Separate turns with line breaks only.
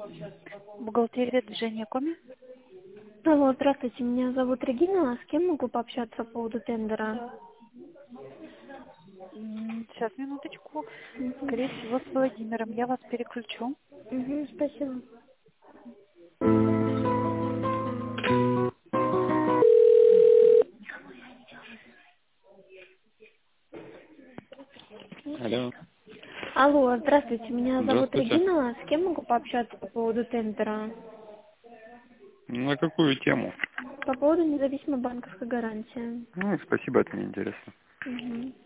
Бухгалтерия движения Коми.
Алло, здравствуйте, меня зовут Регина. С кем могу пообщаться по поводу тендера?
Сейчас, минуточку.
Угу.
Скорее всего, с Владимиром. Я вас переключу.
Угу, спасибо.
Алло.
Алло, здравствуйте, меня зовут
Здравствуйте.
Регина. С кем могу пообщаться по поводу тендера?
На какую тему?
По поводу независимой банковской гарантии.
Ну, спасибо, это не интересно.
Угу.